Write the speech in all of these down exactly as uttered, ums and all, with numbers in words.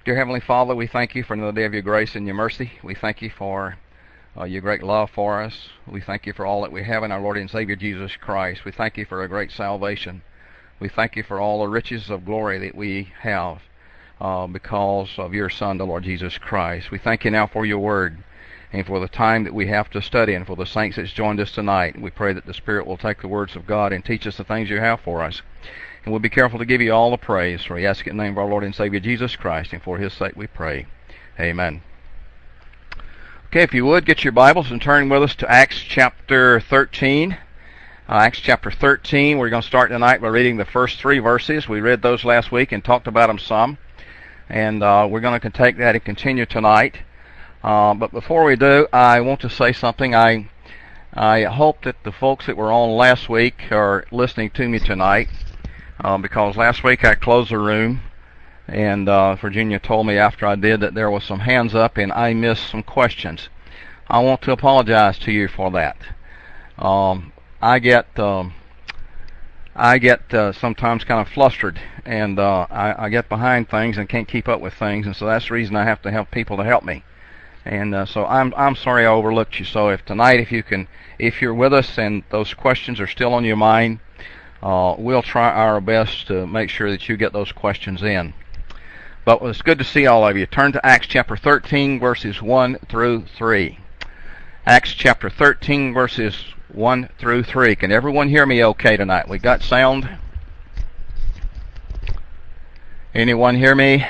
Dear Heavenly Father, we thank you for another day of your grace and your mercy. We thank you for uh, your great love for us. We thank you for all that we have in our Lord and Savior Jesus Christ. We thank you for a great salvation. We thank you for all the riches of glory that we have uh, because of your Son, the Lord Jesus Christ. We thank you now for your word and for the time that we have to study, and for the saints that's joined us tonight. We pray that the Spirit will take the words of God and teach us the things you have for us. And we'll be careful to give you all the praise. For we ask it in the name of our Lord and Savior Jesus Christ, and for his sake we pray. Amen. Okay, if you would, get your Bibles and turn with us to Acts chapter thirteen. Uh, Acts chapter thirteen, we're going to start tonight by reading the first three verses. We read those last week and talked about them some. And uh, we're going to take that and continue tonight. Uh, but before we do, I want to say something. I, I hope that the folks that were on last week are listening to me tonight. Uh, because last week I closed the room, and uh, Virginia told me after I did that there was some hands up and I missed some questions. I want to apologize to you for that. Um, I get um, I get uh, sometimes kind of flustered, and uh, I, I get behind things and can't keep up with things, and so that's the reason I have to have people to help me. And uh, so I'm I'm sorry I overlooked you. So if tonight, if you can, if you're with us and those questions are still on your mind, Uh, we'll try our best to make sure that you get those questions in. But it's good to see all of you. Turn to Acts chapter thirteen, verses one through three. Acts chapter thirteen, verses one through three. Can everyone hear me okay tonight? We got sound? Anyone hear me?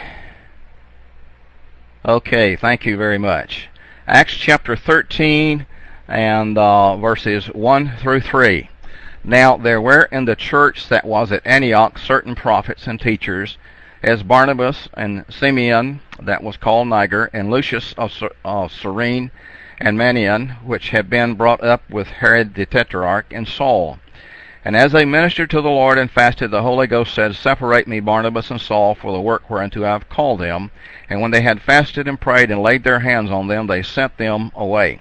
Okay, thank you very much. Acts chapter thirteen and uh, verses one through three. Now there were in the church that was at Antioch certain prophets and teachers, as Barnabas and Simeon, that was called Niger, and Lucius of, of Cyrene, and Manaen, which had been brought up with Herod the Tetrarch, and Saul. And as they ministered to the Lord and fasted, the Holy Ghost said, Separate me Barnabas and Saul for the work whereunto I have called them. And when they had fasted and prayed and laid their hands on them, they sent them away.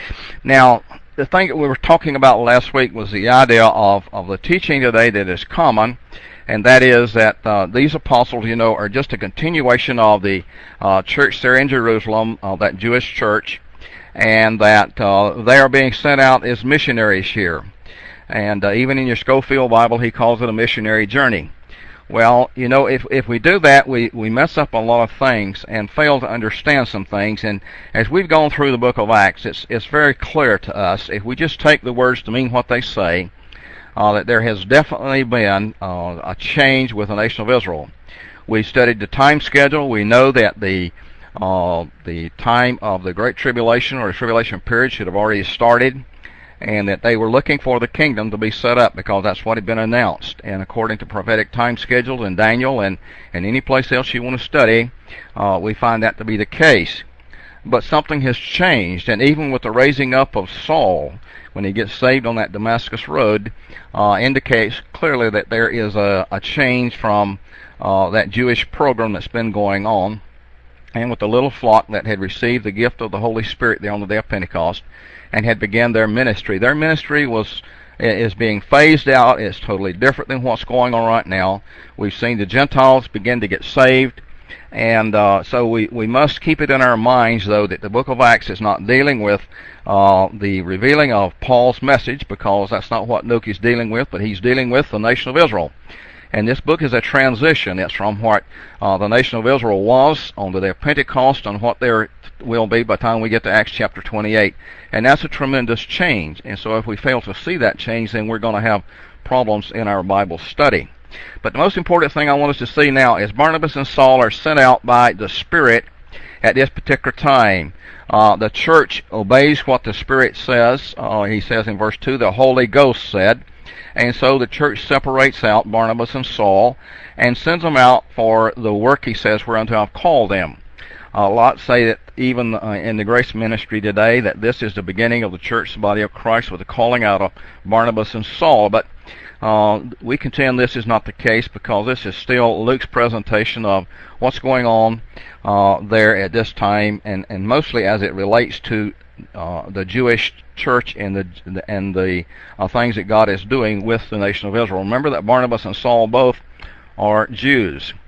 Now, the thing that we were talking about last week was the idea of, of the teaching today that is common, and that is that uh, these apostles, you know, are just a continuation of the uh, church there in Jerusalem, uh, that Jewish church, and that uh, they are being sent out as missionaries here. And uh, even in your Scofield Bible, he calls it a missionary journey. Well, you know, if if we do that, we, we mess up a lot of things and fail to understand some things. And as we've gone through the book of Acts, it's it's very clear to us, if we just take the words to mean what they say, uh, that there has definitely been uh, a change with the nation of Israel. We studied the time schedule. We know that the uh, the time of the Great Tribulation or the Tribulation period should have already started, and that they were looking for the kingdom to be set up because that's what had been announced. And according to prophetic time schedules in Daniel and, and any place else you want to study, uh, we find that to be the case. But something has changed, and even with the raising up of Saul, when he gets saved on that Damascus road, uh, indicates clearly that there is a, a change from uh, that Jewish program that's been going on, and with the little flock that had received the gift of the Holy Spirit there on the day of Pentecost, and had begun their ministry. Their ministry was is being phased out. It's totally different than what's going on right now. We've seen the Gentiles begin to get saved, and uh, so we, we must keep it in our minds, though, that the book of Acts is not dealing with uh, the revealing of Paul's message, because that's not what Luke is dealing with, but he's dealing with the nation of Israel. And this book is a transition. It's from what uh, the nation of Israel was on the day of Pentecost and what there will be by the time we get to Acts chapter twenty-eight. And that's a tremendous change. And so if we fail to see that change, then we're going to have problems in our Bible study. But the most important thing I want us to see now is Barnabas and Saul are sent out by the Spirit at this particular time. Uh, the church obeys what the Spirit says. Uh, he says in verse two, the Holy Ghost said. And so the church separates out Barnabas and Saul and sends them out for the work, he says, whereunto I've called them. A lot say that even uh, in the grace ministry today, that this is the beginning of the church, the body of Christ, with the calling out of Barnabas and Saul. But uh, we contend this is not the case, because this is still Luke's presentation of what's going on uh, there at this time, and, and mostly as it relates to uh, the Jewish church and the and the uh, things that God is doing with the nation of Israel. Remember that Barnabas and Saul both are Jews.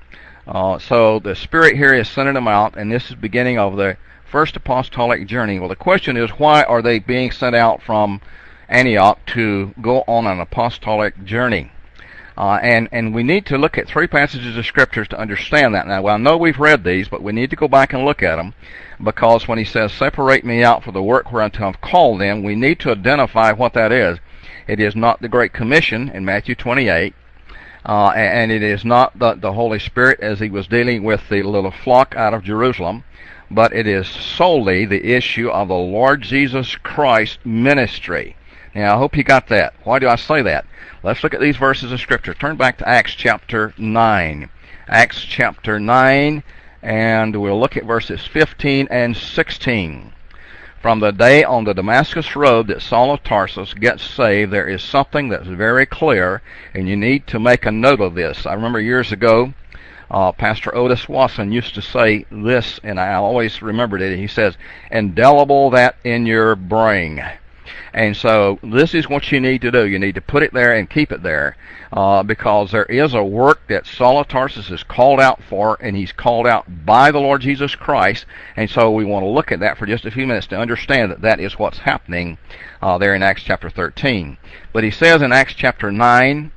Uh, so the Spirit here is sending them out, and this is the beginning of the first apostolic journey. Well, the question is, why are they being sent out from Antioch to go on an apostolic journey? Uh, and, and we need to look at three passages of Scriptures to understand that. Now, well, I know we've read these, but we need to go back and look at them, because when he says, separate me out for the work whereunto I've called them, we need to identify what that is. It is not the Great Commission in Matthew twenty-eight, uh, and it is not the, the Holy Spirit as he was dealing with the little flock out of Jerusalem, but it is solely the issue of the Lord Jesus Christ ministry. Now, I hope you got that. Why do I say that? Let's look at these verses of Scripture. Turn back to Acts chapter nine. Acts chapter nine, and we'll look at verses fifteen and sixteen. From the day on the Damascus road that Saul of Tarsus gets saved, there is something that's very clear, and you need to make a note of this. I remember years ago, uh, Pastor Otis Wasson used to say this, and I always remembered it. He says, indelible that in your brain. And so this is what you need to do. You need to put it there and keep it there, uh, because there is a work that Saul of Tarsus is called out for, and he's called out by the Lord Jesus Christ. And so we want to look at that for just a few minutes to understand that that is what's happening uh, there in Acts chapter thirteen. But he says in Acts chapter nine,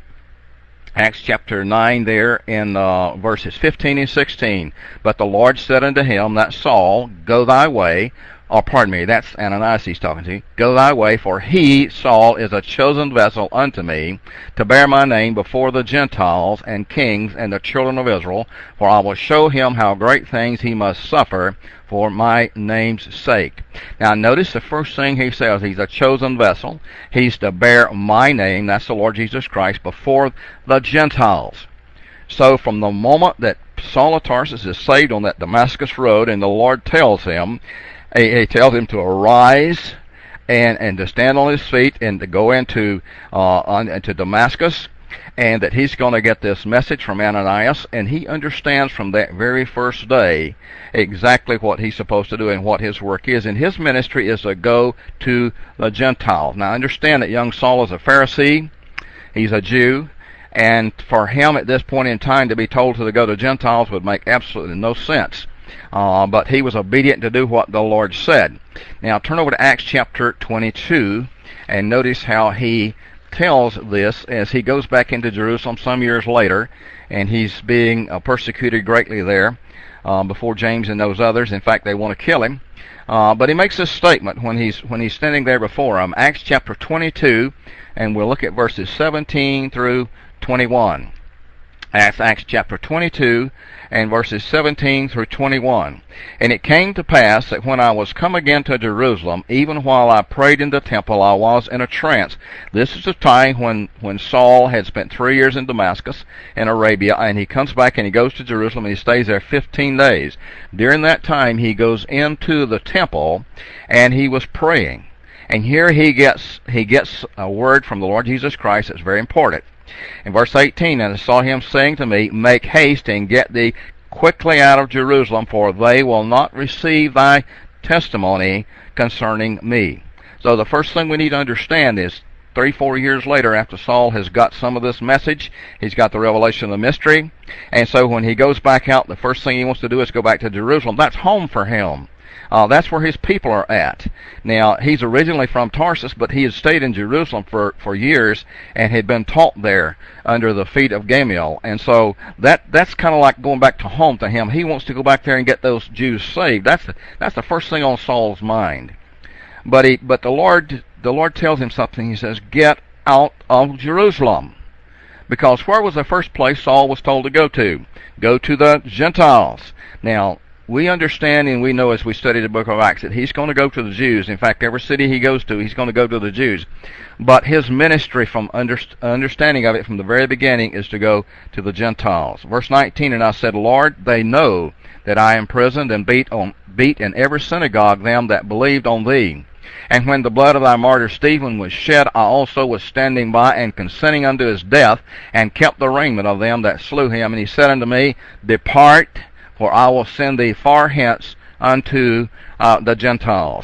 Acts chapter nine there in uh, verses fifteen and sixteen, but the Lord said unto him, that Saul, go thy way. Oh, pardon me, that's Ananias he's talking to. Go thy way, for he, Saul, is a chosen vessel unto me, to bear my name before the Gentiles and kings and the children of Israel, for I will show him how great things he must suffer for my name's sake. Now notice the first thing he says, he's a chosen vessel. He's to bear my name, that's the Lord Jesus Christ, before the Gentiles. So from the moment that Saul of Tarsus is saved on that Damascus road, and the Lord tells him, He tells him to arise and, and to stand on his feet and to go into uh, on, into Damascus, and that he's going to get this message from Ananias, and he understands from that very first day exactly what he's supposed to do and what his work is. And his ministry is to go to the Gentiles. Now understand that young Saul is a Pharisee. He's a Jew. And for him at this point in time to be told to go to Gentiles would make absolutely no sense. Uh, but he was obedient to do what the Lord said. Now turn over to Acts chapter twenty-two and notice how he tells this as he goes back into Jerusalem some years later, and he's being uh, persecuted greatly there uh, before James and those others. In fact, they want to kill him. Uh, but he makes this statement when he's when he's standing there before them. Acts chapter twenty-two, and we'll look at verses seventeen through twenty-one. Acts, Acts chapter twenty-two and verses seventeen through twenty-one. And it came to pass that when I was come again to Jerusalem, even while I prayed in the temple, I was in a trance. This is the time when, when Saul had spent three years in Damascus in Arabia, and he comes back and he goes to Jerusalem and he stays there fifteen days. During that time he goes into the temple and he was praying. And here he gets he gets a word from the Lord Jesus Christ that's very important. In verse eighteen, and I saw him saying to me, make haste and get thee quickly out of Jerusalem, for they will not receive thy testimony concerning me. So the first thing we need to understand is three, four years later, after Saul has got some of this message, he's got the revelation of the mystery, and so when he goes back out, the first thing he wants to do is go back to Jerusalem. That's home for him. Uh, that's where his people are at. Now, he's originally from Tarsus, but he had stayed in Jerusalem for, for years and had been taught there under the feet of Gamaliel. And so that that's kind of like going back to home to him. He wants to go back there and get those Jews saved. That's the, that's the first thing on Saul's mind. But he but the Lord the Lord tells him something. He says, get out of Jerusalem. Because where was the first place Saul was told to go to? Go to the Gentiles. Now, we understand and we know as we study the book of Acts that he's going to go to the Jews. In fact, every city he goes to, he's going to go to the Jews. But his ministry, from underst- understanding of it from the very beginning, is to go to the Gentiles. Verse nineteen, and I said, Lord, they know that I imprisoned and beat on beat in every synagogue them that believed on thee. And when the blood of thy martyr Stephen was shed, I also was standing by and consenting unto his death, and kept the raiment of them that slew him. And he said unto me, depart, for I will send thee far hence unto uh, the Gentiles.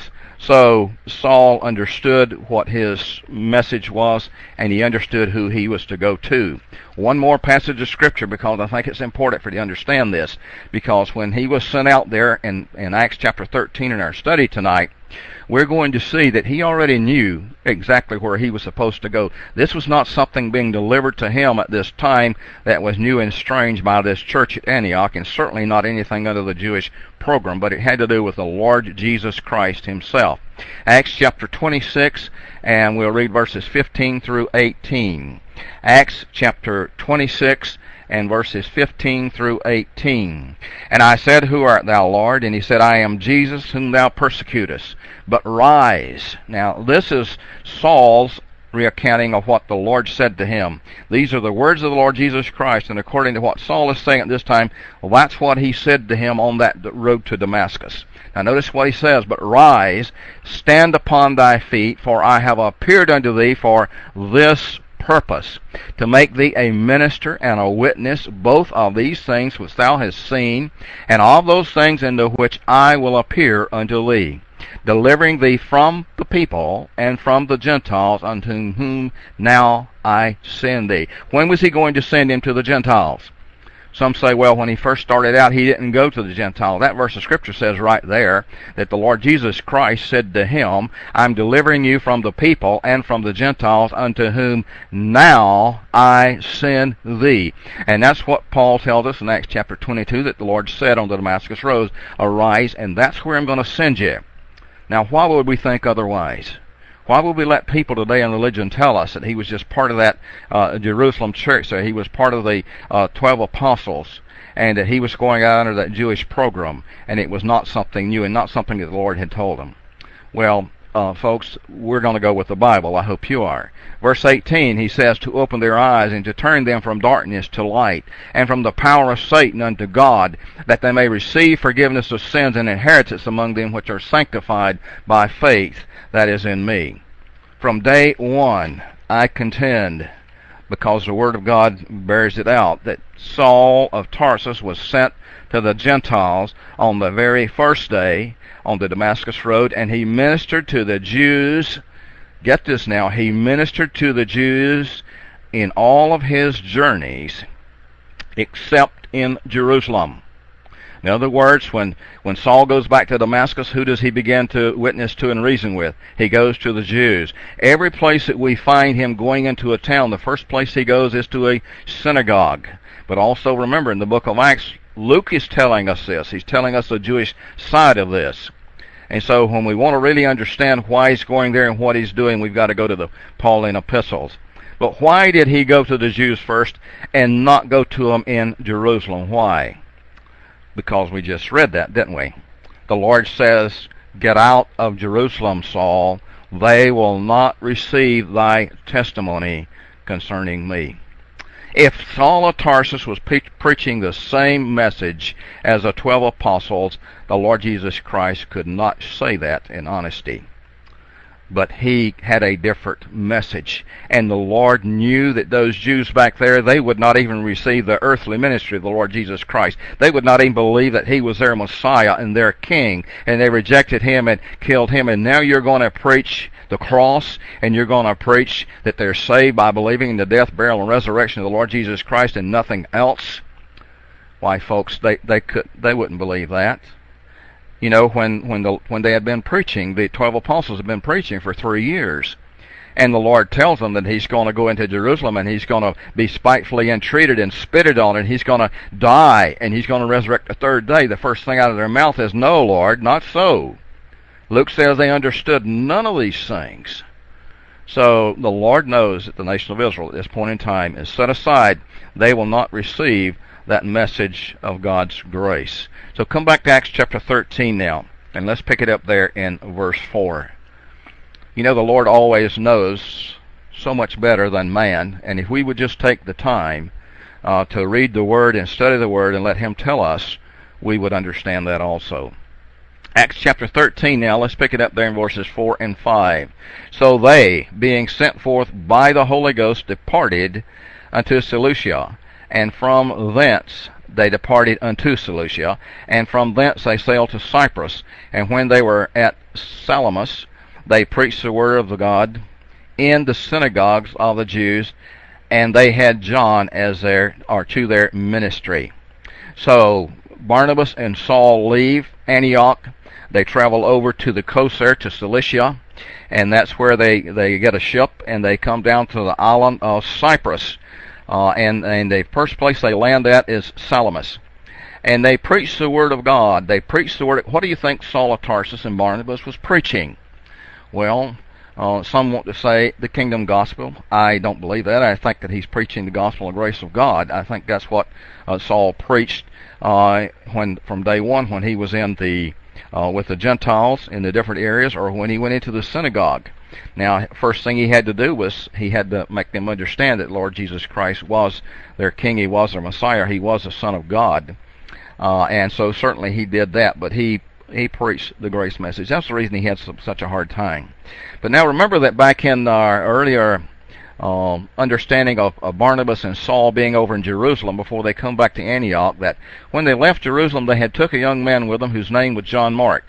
So Saul understood what his message was, and he understood who he was to go to. One more passage of Scripture, because I think it's important for you to understand this, because when he was sent out there in, in Acts chapter thirteen in our study tonight, we're going to see that he already knew exactly where he was supposed to go. This was not something being delivered to him at this time that was new and strange by this church at Antioch, and certainly not anything under the Jewish program, but it had to do with the Lord Jesus Christ himself. Acts chapter twenty-six, and we'll read verses fifteen through eighteen. Acts chapter twenty-six, and verses fifteen through eighteen. And I said, Who art thou, Lord? And he said, I am Jesus, whom thou persecutest. But rise. Now, this is Saul's recounting of what the Lord said to him. These are the words of the Lord Jesus Christ, and according to what Saul is saying at this time, well, that's what he said to him on that road to Damascus. Now notice what he says, But rise, stand upon thy feet, for I have appeared unto thee for this purpose, to make thee a minister and a witness both of these things which thou hast seen, and of those things into which I will appear unto thee, delivering thee from the people and from the Gentiles, unto whom now I send thee. When was he going to send him to the Gentiles? Some say, well, when he first started out, he didn't go to the Gentiles. That verse of Scripture says right there that the Lord Jesus Christ said to him, I'm delivering you from the people and from the Gentiles, unto whom now I send thee. And that's what Paul tells us in Acts chapter twenty-two, that the Lord said on the Damascus road, Arise, and that's where I'm going to send you. Now, why would we think otherwise? Why would we let people today in religion tell us that he was just part of that uh, Jerusalem church, so he was part of the uh, twelve apostles, and that he was going out under that Jewish program, and it was not something new and not something that the Lord had told him? Well, uh, folks, we're going to go with the Bible. I hope you are. Verse eighteen, he says, to open their eyes and to turn them from darkness to light, and from the power of Satan unto God, that they may receive forgiveness of sins and inheritance among them which are sanctified by faith that is in me. From day one, I contend, because the Word of God bears it out, that Saul of Tarsus was sent to the Gentiles on the very first day on the Damascus road, and he ministered to the Jews. Get this now, he ministered to the Jews in all of his journeys except in Jerusalem. In other words, when, when Saul goes back to Damascus, who does he begin to witness to and reason with? He goes to the Jews. Every place that we find him going into a town, the first place he goes is to a synagogue. But also remember, in the book of Acts, Luke is telling us this. He's telling us the Jewish side of this. And so when we want to really understand why he's going there and what he's doing, we've got to go to the Pauline epistles. But why did he go to the Jews first and not go to them in Jerusalem? Why? Because we just read that, didn't we? The Lord says, Get out of Jerusalem, Saul. They will not receive thy testimony concerning me. If Saul of Tarsus was pre- preaching the same message as the twelve apostles, the Lord Jesus Christ could not say that in honesty. But he had a different message. And the Lord knew that those Jews back there, they would not even receive the earthly ministry of the Lord Jesus Christ. They would not even believe that he was their Messiah and their King. And they rejected him and killed him. And now you're going to preach the cross, and you're going to preach that they're saved by believing in the death, burial, and resurrection of the Lord Jesus Christ and nothing else? Why, folks, they, they, could, they wouldn't believe that. You know, when when the when they had been preaching, the twelve apostles had been preaching for three years, and the Lord tells them that he's going to go into Jerusalem and he's going to be spitefully entreated and spitted on, and he's going to die and he's going to resurrect the third day. The first thing out of their mouth is, "No, Lord, not so." Luke says they understood none of these things. So the Lord knows that the nation of Israel at this point in time is set aside. They will not receive that message of God's grace. So come back to Acts chapter thirteen now, and let's pick it up there in verse four. You know, the Lord always knows so much better than man, and if we would just take the time uh, to read the Word and study the Word and let Him tell us, we would understand that also. Acts chapter thirteen now, let's pick it up there in verses four and five. So they, being sent forth by the Holy Ghost, departed unto Seleucia, and from thence they departed unto Cilicia, and from thence they sailed to Cyprus. And when they were at Salamis, they preached the word of the God in the synagogues of the Jews, and they had John as their or to their ministry. So Barnabas and Saul leave Antioch. They travel over to the coast there to Cilicia, and that's where they, they get a ship, and they come down to the island of Cyprus. Uh, and, and the first place they land at is Salamis. And they preach the word of God. They preach the word. What do you think Saul of Tarsus and Barnabas was preaching? Well, uh, some want to say the kingdom gospel. I don't believe that. I think that he's preaching the gospel of grace of God. I think that's what uh, Saul preached uh, when from day one when he was in the uh, with the Gentiles in the different areas, or when he went into the synagogue. Now, first thing he had to do was he had to make them understand that Lord Jesus Christ was their King. He was their Messiah. He was the Son of God. Uh, and so certainly he did that, but he he preached the grace message. That's the reason he had some, such a hard time. But now remember that back in our earlier um, understanding of, of Barnabas and Saul being over in Jerusalem before they come back to Antioch, that when they left Jerusalem they had took a young man with them whose name was John Mark.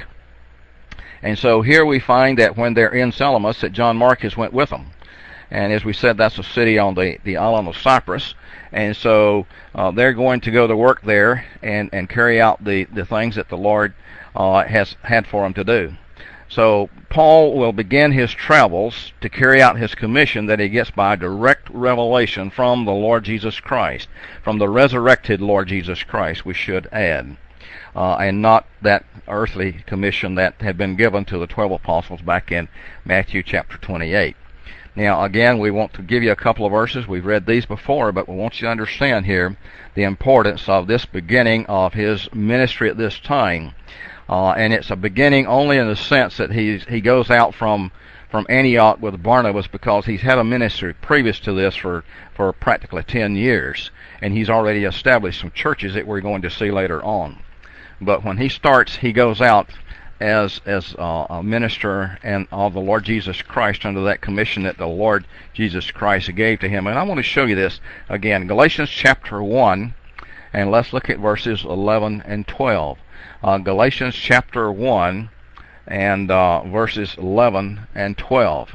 And so here we find that when they're in Salamis that John Mark has went with them. And as we said, that's a city on the, the island of Cyprus. And so uh, they're going to go to work there and, and carry out the, the things that the Lord uh, has had for them to do. So Paul will begin his travels to carry out his commission that he gets by direct revelation from the Lord Jesus Christ, from the resurrected Lord Jesus Christ, we should add, uh, and not that earthly commission that had been given to the twelve apostles back in Matthew chapter twenty-eight. Now, again, we want to give you a couple of verses. We've read these before, but we want you to understand here the importance of this beginning of his ministry at this time. Uh, and it's a beginning only in the sense that he's, he goes out from from Antioch with Barnabas because he's had a ministry previous to this for, for practically ten years. And he's already established some churches that we're going to see later on. But when he starts, he goes out as as uh, a minister and of the Lord Jesus Christ under that commission that the Lord Jesus Christ gave to him. And I want to show you this again, Galatians chapter one, and let's look at verses eleven and twelve. Uh, Galatians chapter one and uh, verses eleven and twelve.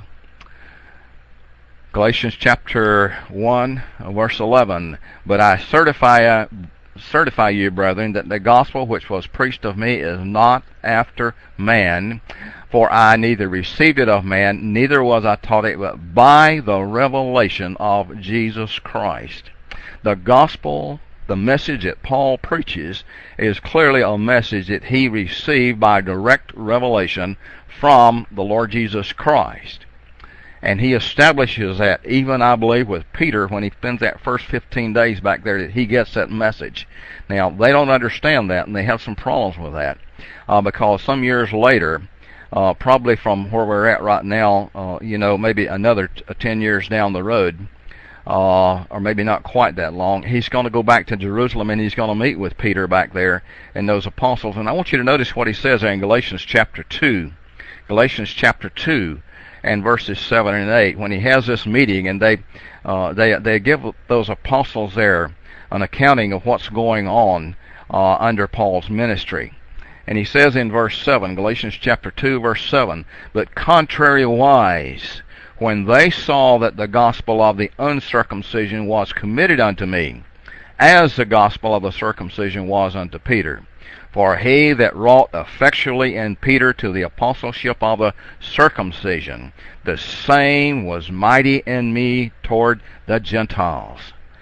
Galatians chapter one, verse eleven. But I certify uh, certify you, brethren, that the gospel which was preached of me is not after man, for I neither received it of man, neither was I taught it, but by the revelation of Jesus Christ. The gospel, the message that Paul preaches, is clearly a message that he received by direct revelation from the Lord Jesus Christ. And he establishes that, even I believe with Peter, when he spends that first fifteen days back there, that he gets that message. Now, they don't understand that, and they have some problems with that, uh, because some years later, uh, probably from where we're at right now, uh, you know, maybe another t- ten years down the road, uh, or maybe not quite that long, he's going to go back to Jerusalem, and he's going to meet with Peter back there and those apostles. And I want you to notice what he says there in Galatians chapter two. Galatians chapter two. And verses seven and eight, when he has this meeting, and they uh, they they give those apostles there an accounting of what's going on uh, under Paul's ministry. And he says in verse seven, Galatians chapter two, verse seven, but contrariwise, when they saw that the gospel of the uncircumcision was committed unto me, as the gospel of the circumcision was unto Peter. For he that wrought effectually in Peter to the apostleship of the circumcision, the same was mighty in me toward the Gentiles.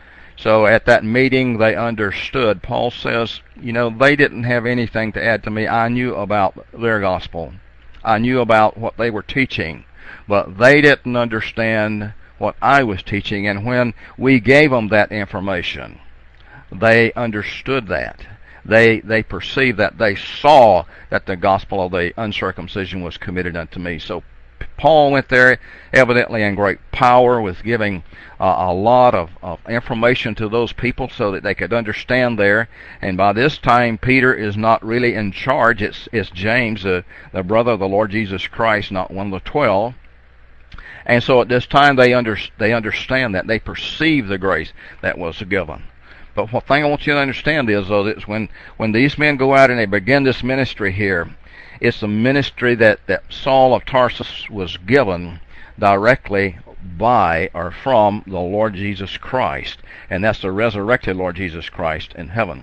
So at that meeting they understood. Paul says, you know, they didn't have anything to add to me. I knew about their gospel. I knew about what they were teaching. But they didn't understand what I was teaching. And when we gave them that information, they understood that. They they perceived that. They saw that the gospel of the uncircumcision was committed unto me. So Paul went there evidently in great power, with giving uh, a lot of, of information to those people so that they could understand there. And by this time, Peter is not really in charge. It's it's James, uh, the brother of the Lord Jesus Christ, not one of the twelve. And so at this time they under, they understand that. They perceive the grace that was given. But one thing I want you to understand is, though, that when, when these men go out and they begin this ministry here, it's a ministry that, that Saul of Tarsus was given directly by or from the Lord Jesus Christ. And that's the resurrected Lord Jesus Christ in heaven.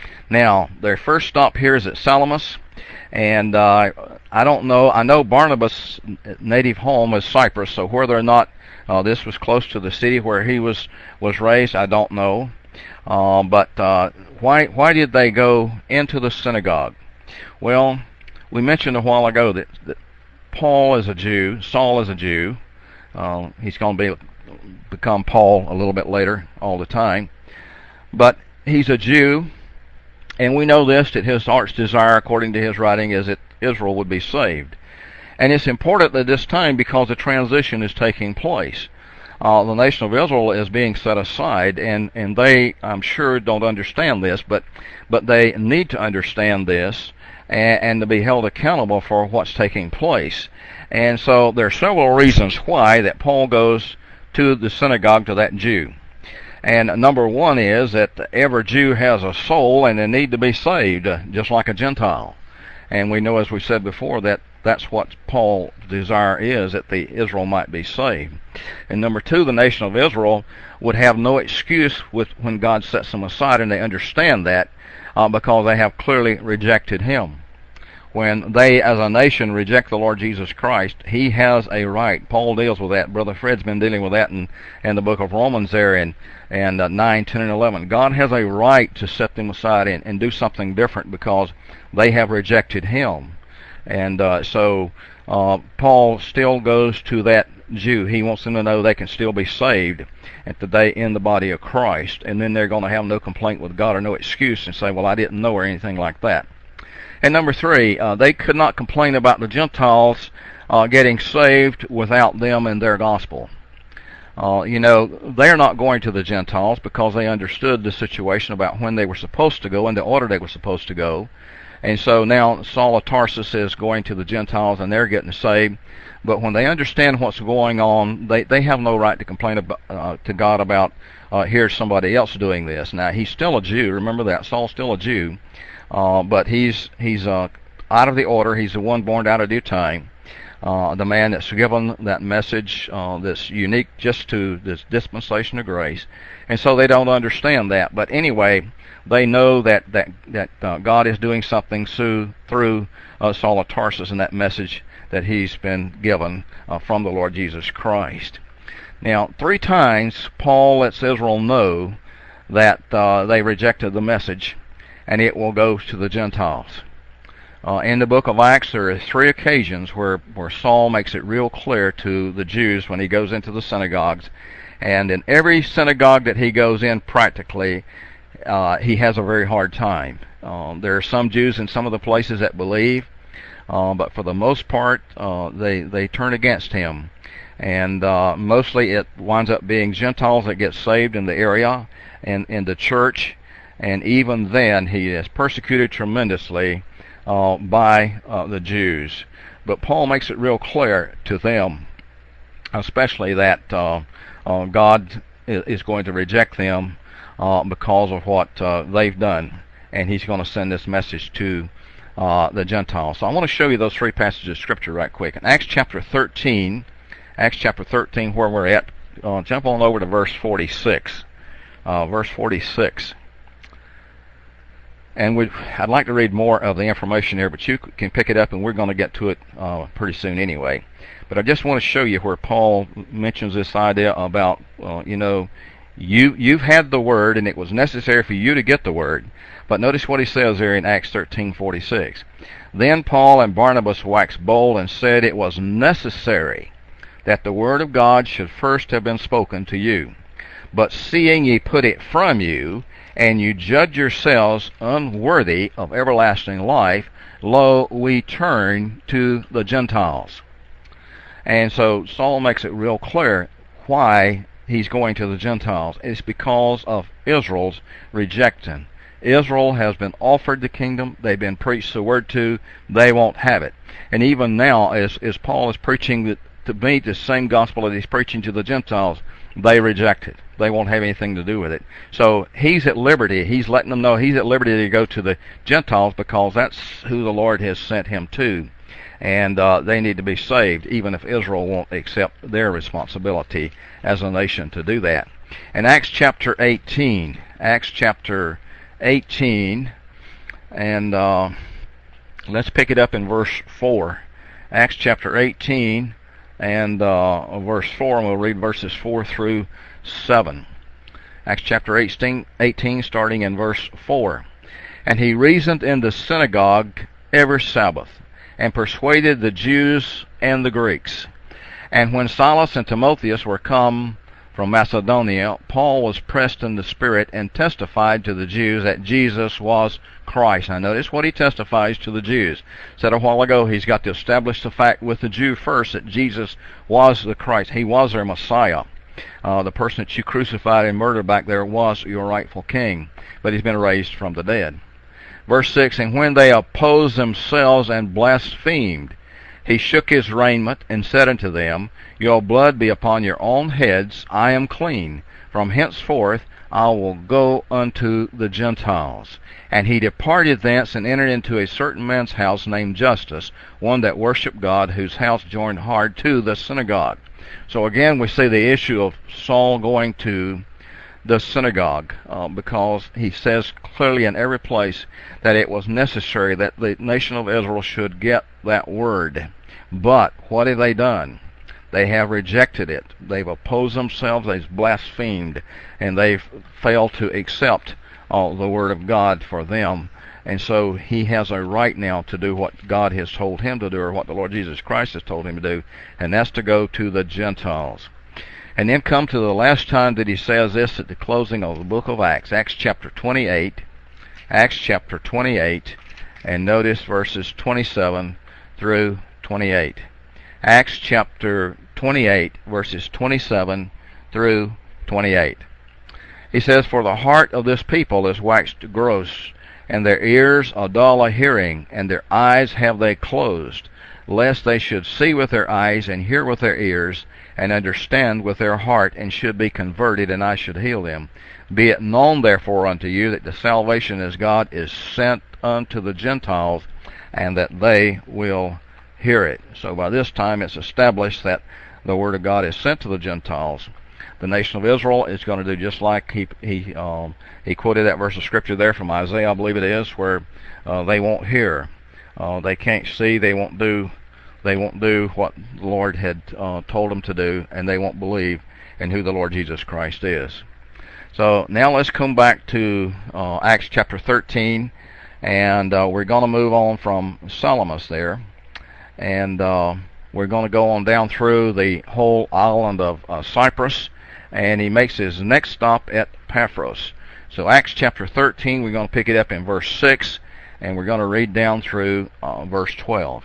Now, their first stop here is at Salamis. And uh, I don't know, I know Barnabas' native home is Cyprus, so whether or not uh, this was close to the city where he was, was raised, I don't know. Uh, but uh, why why did they go into the synagogue? Well, we mentioned a while ago that, that Paul is a Jew, Saul is a Jew. Uh, he's going to be become Paul a little bit later all the time. But he's a Jew, and we know this, that his heart's desire, according to his writing, is that Israel would be saved. And it's important at this time because the transition is taking place. Uh, the nation of Israel is being set aside, and, and they, I'm sure, don't understand this, but but they need to understand this and, and to be held accountable for what's taking place. And so there are several reasons why that Paul goes to the synagogue to that Jew. And number one is that every Jew has a soul and they need to be saved, uh, just like a Gentile. And we know, as we said before, that that's what Paul's desire is, that the Israel might be saved. And number two, the nation of Israel would have no excuse with when God sets them aside, and they understand that uh, because they have clearly rejected him. When they, as a nation, reject the Lord Jesus Christ, he has a right. Paul deals with that. Brother Fred's been dealing with that in, in the book of Romans there in, in uh, nine, ten, and eleven. God has a right to set them aside and, and do something different because they have rejected him. And uh, so uh, Paul still goes to that Jew. He wants them to know they can still be saved at the day in the body of Christ. And then they're going to have no complaint with God or no excuse and say, well, I didn't know, or anything like that. And number three, uh, they could not complain about the Gentiles uh, getting saved without them and their gospel. Uh, you know, they're not going to the Gentiles because they understood the situation about when they were supposed to go and the order they were supposed to go. And so now Saul of Tarsus is going to the Gentiles and they're getting saved. But when they understand what's going on, they, they have no right to complain about, uh, to God about, uh, here's somebody else doing this. Now, he's still a Jew. Remember that. Saul's still a Jew. Uh, but he's he's uh, out of the order. He's the one born out of due time. Uh, the man that's given that message uh, that's unique just to this dispensation of grace. And so they don't understand that. But anyway, they know that that, that uh, God is doing something through, through uh, Saul of Tarsus and that message that he's been given uh, from the Lord Jesus Christ. Now, three times Paul lets Israel know that uh, they rejected the message, and it will go to the Gentiles. Uh, in the book of Acts, there are three occasions where, where Saul makes it real clear to the Jews when he goes into the synagogues. And in every synagogue that he goes in, practically, uh, he has a very hard time. Uh, there are some Jews in some of the places that believe, uh, but for the most part, uh, they, they turn against him. And uh, mostly it winds up being Gentiles that get saved in the area and in the church. And even then, he is persecuted tremendously uh, by uh, the Jews. But Paul makes it real clear to them, especially that uh, uh, God is going to reject them uh, because of what uh, they've done. And he's going to send this message to uh, the Gentiles. So I want to show you those three passages of Scripture right quick. In Acts chapter thirteen, Acts chapter thirteen, where we're at, uh, jump on over to verse forty-six. Uh, verse forty-six. And we, I'd like to read more of the information there, but you can pick it up, and we're going to get to it uh, pretty soon anyway. But I just want to show you where Paul mentions this idea about, uh, you know, you, you've had the Word, and it was necessary for you to get the Word. But notice what he says there in Acts thirteen forty-six. Then Paul and Barnabas waxed bold and said it was necessary that the Word of God should first have been spoken to you. But seeing ye put it from you, and you judge yourselves unworthy of everlasting life, lo, we turn to the Gentiles. And so Saul makes it real clear why he's going to the Gentiles. It's because of Israel's rejecting. Israel has been offered the kingdom. They've been preached the word to. They won't have it. And even now, as, as Paul is preaching to meet the same gospel that he's preaching to the Gentiles, they reject it. They won't have anything to do with it. So he's at liberty. He's letting them know he's at liberty to go to the Gentiles because that's who the Lord has sent him to. And uh, they need to be saved, even if Israel won't accept their responsibility as a nation to do that. In Acts chapter eighteen, Acts chapter eighteen, and uh, let's pick it up in verse four. Acts chapter eighteen and uh, verse four, and we'll read verses four through seven. Acts chapter eighteen, eighteen, starting in verse four. And he reasoned in the synagogue every Sabbath, and persuaded the Jews and the Greeks. And when Silas and Timotheus were come from Macedonia, Paul was pressed in the Spirit and testified to the Jews that Jesus was Christ. Now notice what he testifies to the Jews. Said a while ago he's got to establish the fact with the Jew first that Jesus was the Christ. He was their Messiah. Uh, the person that you crucified and murdered back there was your rightful king, but he's been raised from the dead. Verse six, and when they opposed themselves and blasphemed, he shook his raiment and said unto them, your blood be upon your own heads, I am clean. From henceforth I will go unto the Gentiles. And he departed thence and entered into a certain man's house named Justus, one that worshipped God, whose house joined hard to the synagogue. So again we see the issue of Saul going to the synagogue, uh, because he says clearly in every place that it was necessary that the nation of Israel should get that word. But what have they done? They have rejected it. They've opposed themselves, they've blasphemed, and they've failed to accept uh, the word of God for them. And so he has a right now to do what God has told him to do, or what the Lord Jesus Christ has told him to do, and that's to go to the Gentiles. And then come to the last time that he says this at the closing of the book of Acts, Acts chapter twenty-eight, Acts chapter twenty-eight, and notice verses twenty-seven through twenty-eight. Acts chapter twenty-eight, verses twenty-seven through twenty-eight. He says, for the heart of this people is waxed gross, and their ears are dull of hearing, and their eyes have they closed, lest they should see with their eyes, and hear with their ears, and understand with their heart, and should be converted, and I should heal them. Be it known therefore unto you that the salvation of God is sent unto the Gentiles, and that they will hear it. So by this time it's established that the word of God is sent to the Gentiles. The nation of Israel is going to do just like he he um, he quoted that verse of scripture there from Isaiah, I believe it is, where uh, they won't hear, uh, they can't see, they won't do. They won't do what the Lord had uh, told them to do, and they won't believe in who the Lord Jesus Christ is. So now let's come back to uh, Acts chapter thirteen, and uh, we're going to move on from Salamis there, and uh, we're going to go on down through the whole island of uh, Cyprus, and he makes his next stop at Paphos. So Acts chapter thirteen, we're going to pick it up in verse six, and we're going to read down through uh, verse twelve.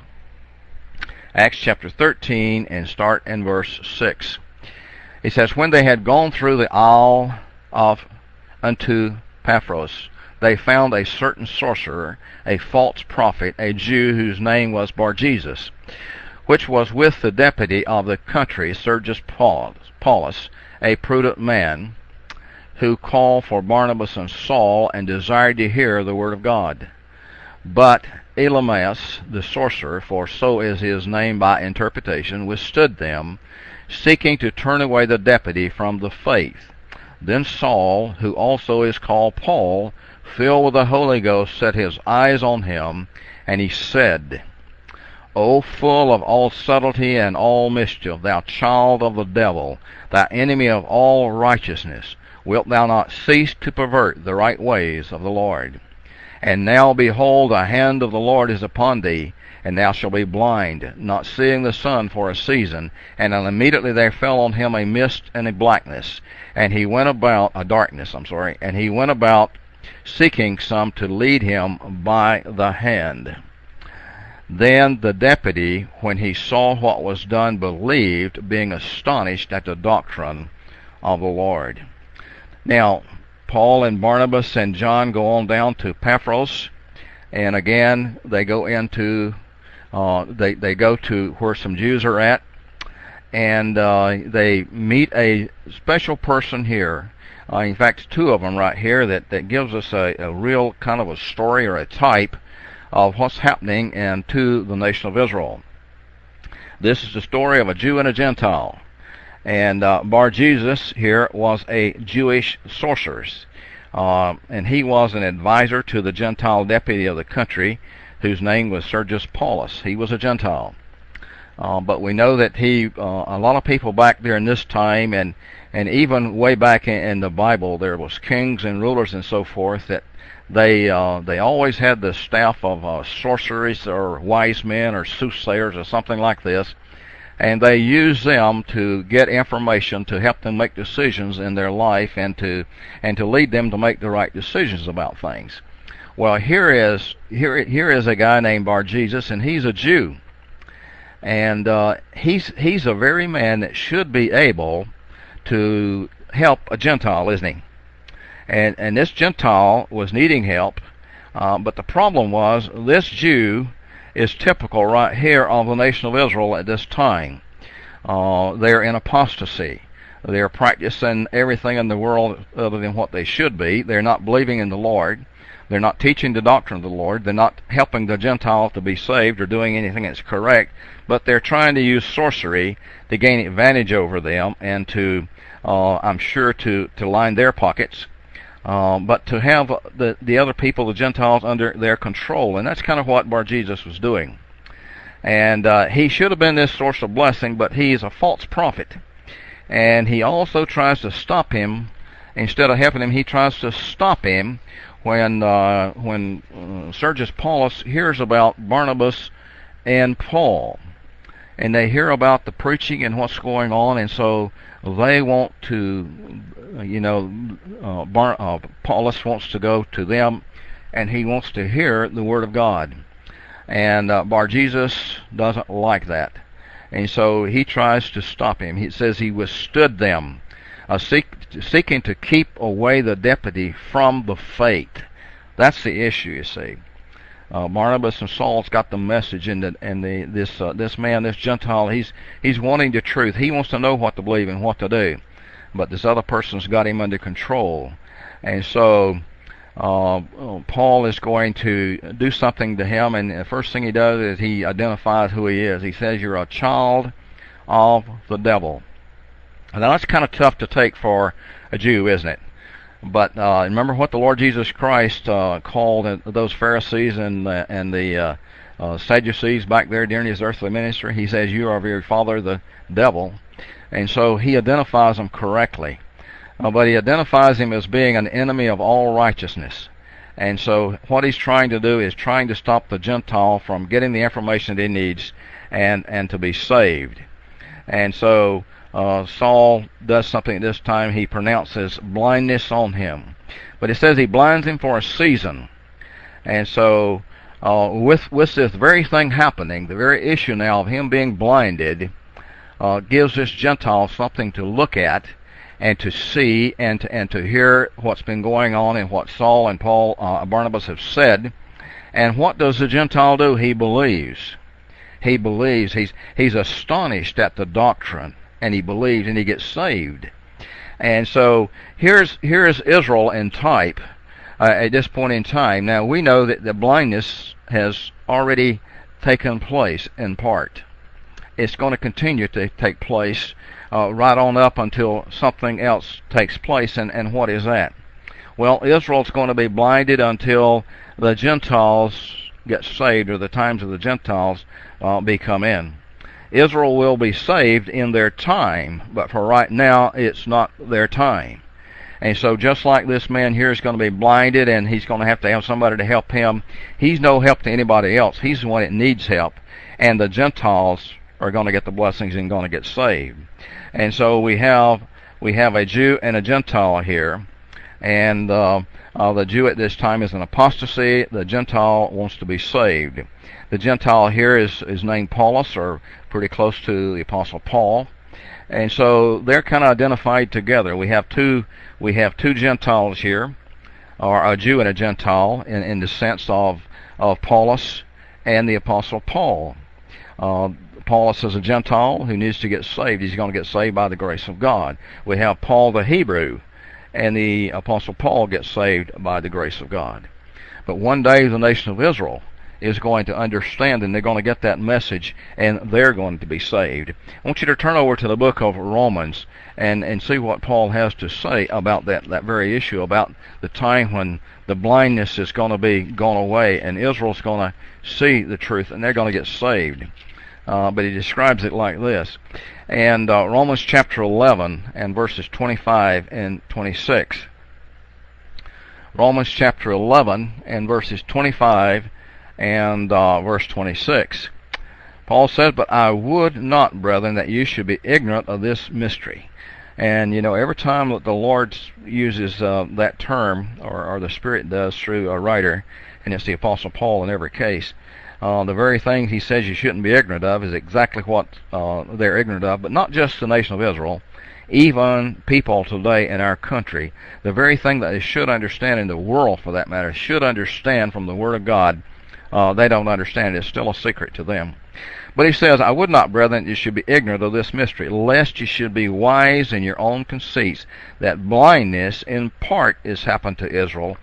Acts chapter thirteen, and start in verse six. It says, when they had gone through the isle of unto Paphos, they found a certain sorcerer, a false prophet, a Jew whose name was Bar-Jesus, which was with the deputy of the country, Sergius Paulus, a prudent man, who called for Barnabas and Saul, and desired to hear the word of God. But Elymas, the sorcerer, for so is his name by interpretation, withstood them, seeking to turn away the deputy from the faith. Then Saul, who also is called Paul, filled with the Holy Ghost, set his eyes on him, and he said, O full of all subtlety and all mischief, thou child of the devil, thou enemy of all righteousness, wilt thou not cease to pervert the right ways of the Lord? And now, behold, the hand of the Lord is upon thee, and thou shalt be blind, not seeing the sun for a season. And immediately there fell on him a mist and a blackness, and he went about, a darkness, I'm sorry, and he went about seeking some to lead him by the hand. Then the deputy, when he saw what was done, believed, being astonished at the doctrine of the Lord. Now, Paul and Barnabas and John go on down to Paphos, and again they go into uh, they they go to where some Jews are at, and uh, they meet a special person here. Uh, in fact, two of them right here that, that gives us a, a real kind of a story or a type of what's happening in to the nation of Israel. This is the story of a Jew and a Gentile. And uh, Bar Jesus here was a Jewish sorcerer. Uh, and he was an advisor to the Gentile deputy of the country, whose name was Sergius Paulus. He was a Gentile. Uh, but we know that he, uh, a lot of people back there in this time, and, and even way back in, in the Bible, there was kings and rulers and so forth, that they uh, they always had the staff of uh, sorcerers or wise men or soothsayers or something like this, and they used them to get information to help them make decisions in their life and to and to lead them to make the right decisions about things. Well, here is here here is a guy named Bar Jesus, and he's a Jew. And uh, he's he's a very man that should be able to help a Gentile, isn't he? And and this Gentile was needing help, uh, but the problem was this Jew is typical right here of the nation of Israel at this time. Uh, they're in apostasy. They're practicing everything in the world other than what they should be. They're not believing in the Lord. They're not teaching the doctrine of the Lord. They're not helping the Gentile to be saved or doing anything that's correct, but they're trying to use sorcery to gain advantage over them and to, uh, I'm sure, to, to line their pockets, uh, but to have the, the other people, the Gentiles, under their control. And that's kind of what Bar Jesus was doing. And uh, he should have been this source of blessing, but he's a false prophet. And he also tries to stop him. Instead of helping him, he tries to stop him when uh, when uh, Sergius Paulus hears about Barnabas and Paul, and they hear about the preaching and what's going on, and so they want to, you know, uh, Bar- uh, Paulus wants to go to them, and he wants to hear the Word of God, and uh, Bar Jesus doesn't like that, and so he tries to stop him. He says he withstood them, Uh, seek, seeking to keep away the deputy from the faith. That's the issue, you see. Uh, Barnabas and Saul's got the message, and the, and the, this uh, this man, this Gentile, he's he's wanting the truth. He wants to know what to believe and what to do, but this other person's got him under control, and so uh, Paul is going to do something to him, and the first thing he does is he identifies who he is. He says, "You're a child of the devil." Now that's kind of tough to take for a Jew, isn't it? But uh, remember what the Lord Jesus Christ uh, called those Pharisees and uh, and the uh, uh, Sadducees back there during his earthly ministry. He says, "You are of your father, the devil," and so he identifies them correctly. Uh, but he identifies him as being an enemy of all righteousness. And so what he's trying to do is trying to stop the Gentile from getting the information that he needs and and to be saved. And so Uh, Saul does something at this time. He pronounces blindness on him, but it says he blinds him for a season. And so uh, with with this very thing happening, the very issue now of him being blinded uh, gives this Gentile something to look at and to see and to, and to hear what's been going on and what Saul and Paul uh, Barnabas have said. And what does the Gentile do? He believes. He believes. He's he's astonished at the doctrine. And he believes, and he gets saved. And so here's here's Israel in type uh, at this point in time. Now we know that the blindness has already taken place in part. It's going to continue to take place uh, right on up until something else takes place. And, and what is that? Well, Israel's going to be blinded until the Gentiles get saved, or the times of the Gentiles uh, be come in. Israel will be saved in their time, but for right now, it's not their time. And so just like this man here is going to be blinded, and he's going to have to have somebody to help him, he's no help to anybody else. He's the one that needs help. And the Gentiles are going to get the blessings and going to get saved. And so we have we have a Jew and a Gentile here. And uh, uh, the Jew at this time is in apostasy. The Gentile wants to be saved. The Gentile here is, is named Paulus, or pretty close to the Apostle Paul. And so they're kind of identified together. We have two we have two Gentiles here, or a Jew and a Gentile, in, in the sense of, of Paulus and the Apostle Paul. Uh, Apollos is a Gentile who needs to get saved. He's going to get saved by the grace of God. We have Paul the Hebrew, and the Apostle Paul gets saved by the grace of God. But one day the nation of Israel is going to understand, and they're going to get that message, and they're going to be saved. I want you to turn over to the book of Romans and, and see what Paul has to say about that, that very issue, about the time when the blindness is going to be gone away, and Israel's going to see the truth, and they're going to get saved. Uh, but he describes it like this. And uh, Romans chapter eleven and verses twenty-five and twenty-six. Romans chapter eleven and verses twenty-five and uh, verse twenty-six. Paul says, "But I would not, brethren, that you should be ignorant of this mystery." And, you know, every time that the Lord uses uh, that term, or, or the Spirit does through a writer, and it's the Apostle Paul in every case, uh, the very thing he says you shouldn't be ignorant of is exactly what uh, they're ignorant of, but not just the nation of Israel, even people today in our country. The very thing that they should understand, in the world for that matter, should understand from the Word of God, Uh, they don't understand it. It's still a secret to them. But he says, "I would not, brethren, you should be ignorant of this mystery, lest you should be wise in your own conceits, that blindness in part is happened to Israel,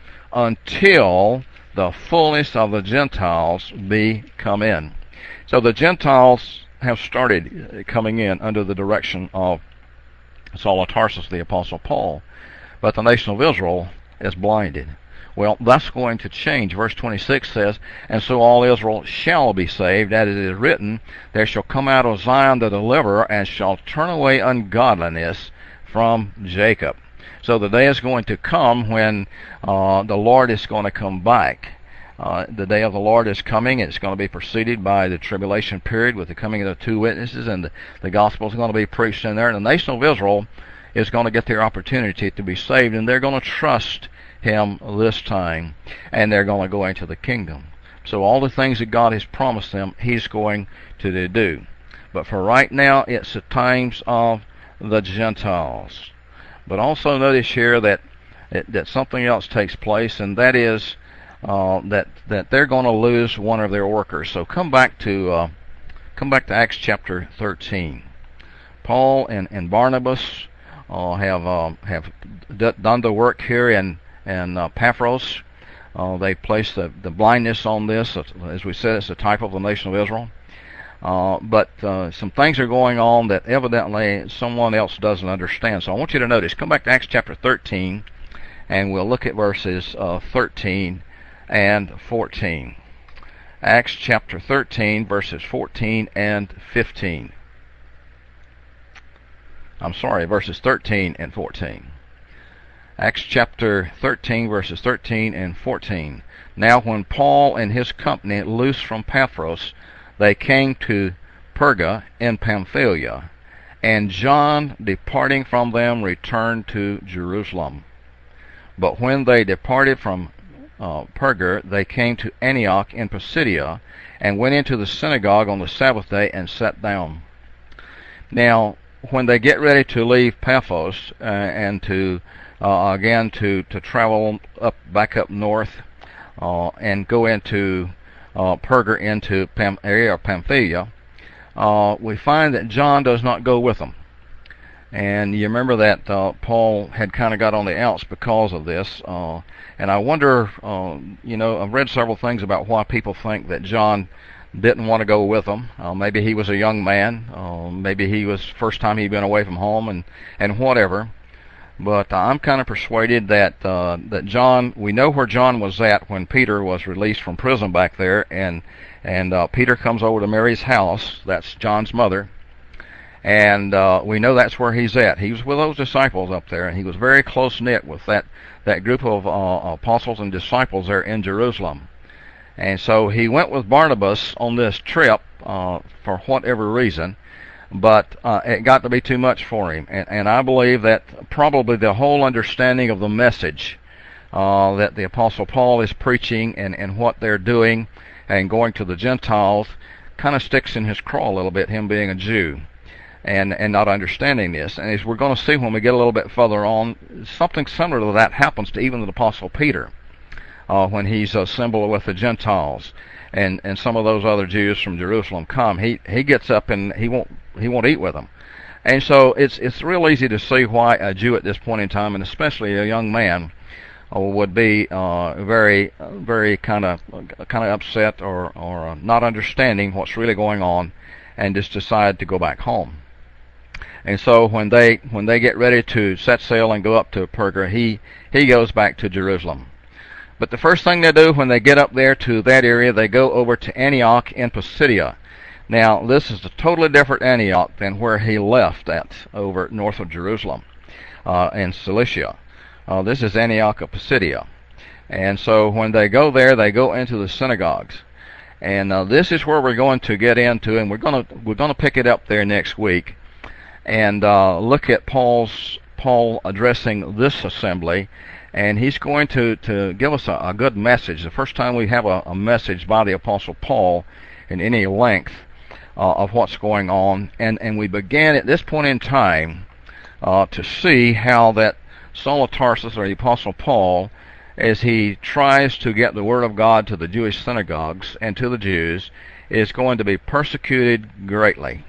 until the fullness of the Gentiles be come in." So the Gentiles have started coming in under the direction of Saul of Tarsus, the Apostle Paul. But the nation of Israel is blinded. Well, that's going to change. Verse twenty-six says, "And so all Israel shall be saved, as it is written, there shall come out of Zion the deliverer, and shall turn away ungodliness from Jacob." So the day is going to come when uh, the Lord is going to come back. Uh, the day of the Lord is coming. It's going to be preceded by the tribulation period with the coming of the two witnesses, and the, the gospel is going to be preached in there. And the nation of Israel is going to get their opportunity to be saved, and they're going to trust him this time, and they're going to go into the kingdom. So all the things that God has promised them, he's going to do. But for right now, it's the times of the Gentiles. But also notice here that it, that something else takes place, and that is uh, that that they're going to lose one of their workers. So come back to uh, come back to Acts chapter thirteen. Paul and, and Barnabas uh, have uh, have d- done the work here in in uh, Paphos. Uh, they placed the, the blindness on this. As we said, it's a type of the nation of Israel. Uh, but uh, some things are going on that evidently someone else doesn't understand. So I want you to notice, come back to Acts chapter thirteen, and we'll look at verses uh, thirteen and fourteen. Acts chapter thirteen, verses fourteen and fifteen. I'm sorry, verses thirteen and fourteen. Acts chapter thirteen, verses thirteen and fourteen. "Now when Paul and his company loosed from Paphos, they came to Perga in Pamphylia, and John, departing from them, returned to Jerusalem. But when they departed from uh, Perga, they came to Antioch in Pisidia, and went into the synagogue on the Sabbath day and sat down." Now, when they get ready to leave Paphos uh, and to uh, again to, to travel up back up north uh, and go into uh, Perga, into Pam, area of Pamphylia, uh, we find that John does not go with them. And you remember that uh, Paul had kind of got on the outs because of this. Uh, and I wonder, uh, you know, I've read several things about why people think that John didn't want to go with them. Uh, maybe he was a young man. Uh, maybe he was first time he'd been away from home, and, and whatever. But uh, I'm kind of persuaded that uh, that John, we know where John was at when Peter was released from prison back there, and and uh, Peter comes over to Mary's house. That's John's mother. And uh, we know that's where he's at. He was with those disciples up there, and he was very close-knit with that, that group of uh, apostles and disciples there in Jerusalem. And so he went with Barnabas on this trip uh, for whatever reason, but uh, it got to be too much for him. And, and I believe that probably the whole understanding of the message uh, that the Apostle Paul is preaching and, and what they're doing and going to the Gentiles kind of sticks in his craw a little bit, him being a Jew. And, and not understanding this. And as we're going to see when we get a little bit further on, something similar to that happens to even the Apostle Peter uh, when he's assembled with the Gentiles. and and some of those other Jews from Jerusalem come, he he gets up and he won't he won't eat with them. And so it's it's real easy to see why a Jew at this point in time, and especially a young man, uh, would be uh, very uh, very kind of kind of upset or or uh, not understanding what's really going on, and just decide to go back home. And so when they when they get ready to set sail and go up to Perga, he he goes back to Jerusalem. But the first thing they do when they get up there to that area, they go over to Antioch in Pisidia. Now, this is a totally different Antioch than where he left at over north of Jerusalem uh, in Cilicia. Uh, this is Antioch of Pisidia. And so when they go there, they go into the synagogues. And uh, this is where we're going to get into, and we're going to we're going to pick it up there next week, and uh, look at Paul's Paul addressing this assembly. And he's going to, to give us a, a good message. The first time we have a, a message by the Apostle Paul in any length uh, of what's going on. And, and we began at this point in time uh, to see how that Saul of Tarsus, or the Apostle Paul, as he tries to get the Word of God to the Jewish synagogues and to the Jews, is going to be persecuted greatly.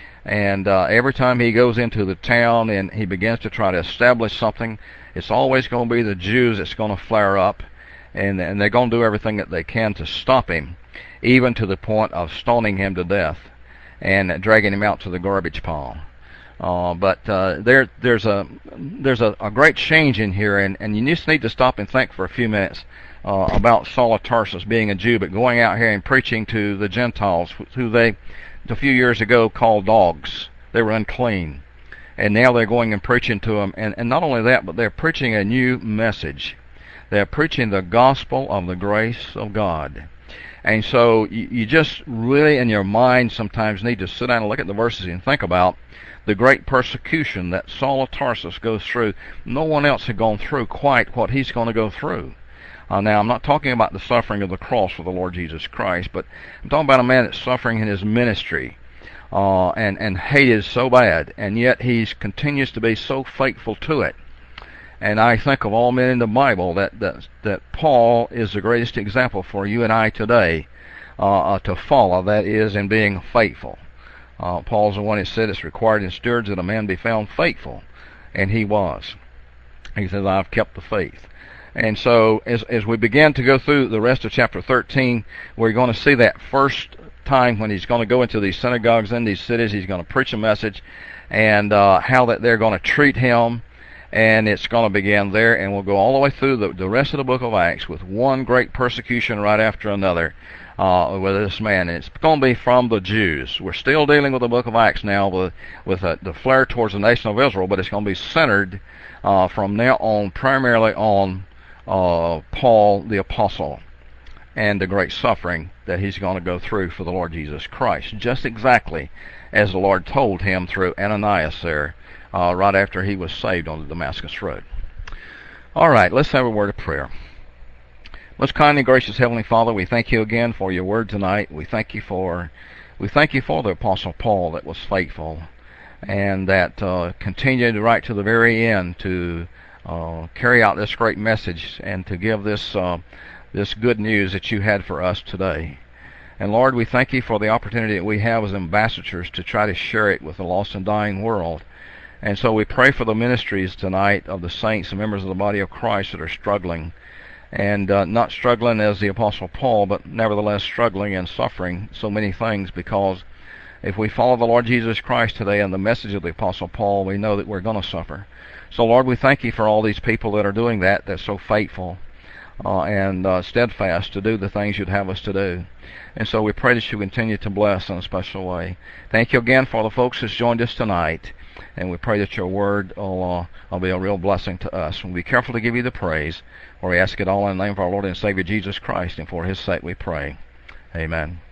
And uh, every time he goes into the town and he begins to try to establish something, it's always going to be the Jews that's going to flare up, and, and they're going to do everything that they can to stop him, even to the point of stoning him to death and dragging him out to the garbage pile. Uh, but uh, there, there's a there's a, a great change in here, and, and you just need to stop and think for a few minutes uh, about Saul of Tarsus being a Jew, but going out here and preaching to the Gentiles, who they a few years ago called dogs. They were unclean. And now they're going and preaching to them. And, and not only that, but they're preaching a new message. They're preaching the gospel of the grace of God. And so you, you just really in your mind sometimes need to sit down and look at the verses and think about the great persecution that Saul of Tarsus goes through. No one else had gone through quite what he's going to go through. Uh, now, I'm not talking about the suffering of the cross for the Lord Jesus Christ, but I'm talking about a man that's suffering in his ministry. Uh, and, and hated so bad, and yet he continues to be so faithful to it. And I think of all men in the Bible that that, that Paul is the greatest example for you and I today uh, uh, to follow, that is, in being faithful. Uh, Paul's the one that said it's required in stewards that a man be found faithful, and he was. He says, I've kept the faith. And so as, as we begin to go through the rest of chapter thirteen, we're going to see that first time when he's going to go into these synagogues in these cities. He's going to preach a message, and uh, how that they're going to treat him, and it's going to begin there, and we'll go all the way through the, the rest of the book of Acts with one great persecution right after another uh, with this man. And it's going to be from the Jews. We're still dealing with the book of Acts now with, with uh, the flare towards the nation of Israel, but it's going to be centered uh, from now on primarily on uh, Paul the Apostle and the great suffering that he's going to go through for the Lord Jesus Christ, just exactly as the Lord told him through Ananias there, uh, right after he was saved on the Damascus Road. All right, let's have a word of prayer. Most kind and gracious Heavenly Father, we thank you again for your word tonight. We thank you for, we thank you for the Apostle Paul that was faithful, and that uh, continued right to the very end to uh, carry out this great message and to give this uh, this good news that you had for us today. And Lord, we thank you for the opportunity that we have as ambassadors to try to share it with the lost and dying world. And so we pray for the ministries tonight of the saints and members of the body of Christ that are struggling, and uh, not struggling as the Apostle Paul, but nevertheless struggling and suffering so many things, because if we follow the Lord Jesus Christ today and the message of the Apostle Paul, we know that we're going to suffer. So Lord, we thank you for all these people that are doing that, that's so faithful uh, and uh, steadfast to do the things you'd have us to do. And so we pray that you continue to bless in a special way. Thank you again for the folks that's joined us tonight, and we pray that your word will, uh, will be a real blessing to us. We'll be careful to give you the praise, for we ask it all in the name of our Lord and Savior Jesus Christ, and for his sake we pray. Amen.